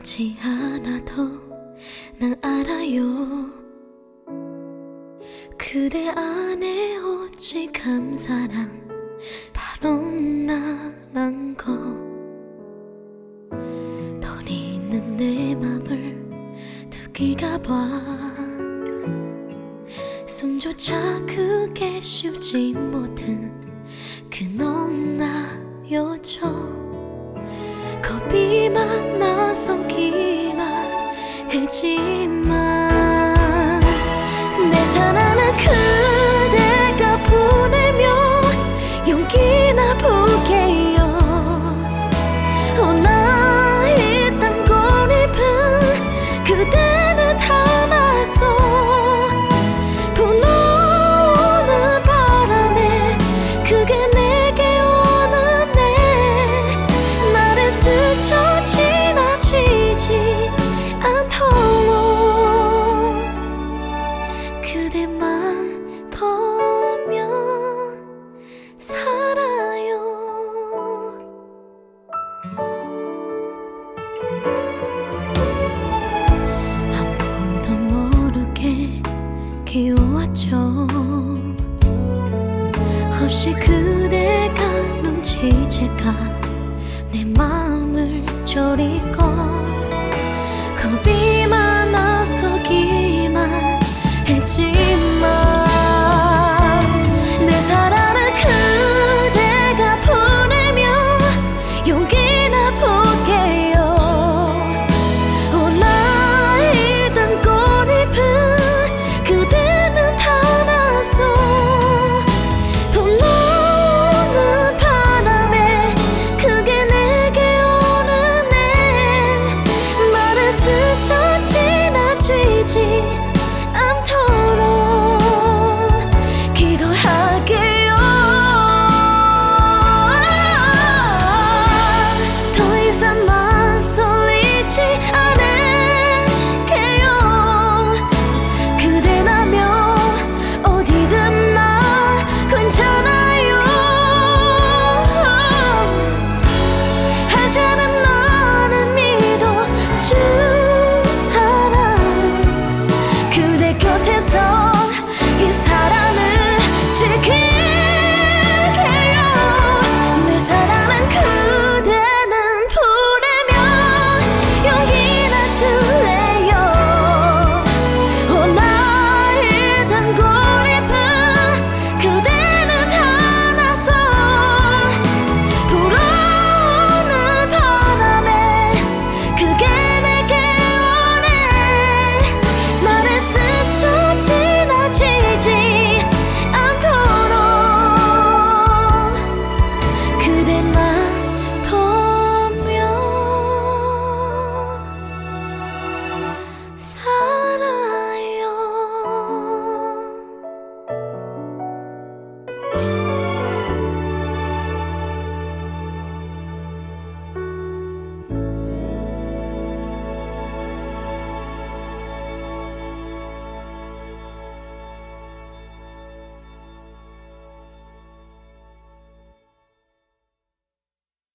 묻지 않아도 난 알아요. 그대 안에 오직 한 사람 바로 나란 거. 돈 있는 내 맘을 두기가 봐. 숨조차 크게 쉬지 못한 그 넌 나였죠. 겁이 많아서 기만 했지만 내 사랑은 그대가 보내면 용기나 보게요. 나 이딴 고립은 그대는 닮았어. 불어오는 바람에 그게 내게 오는 내 나를 스쳐 지나치지 않도록 그대만 보면 살아요. 아무도 모르게 키워왔죠. 없이 그대가 눈치채가 내 마음을 졸이고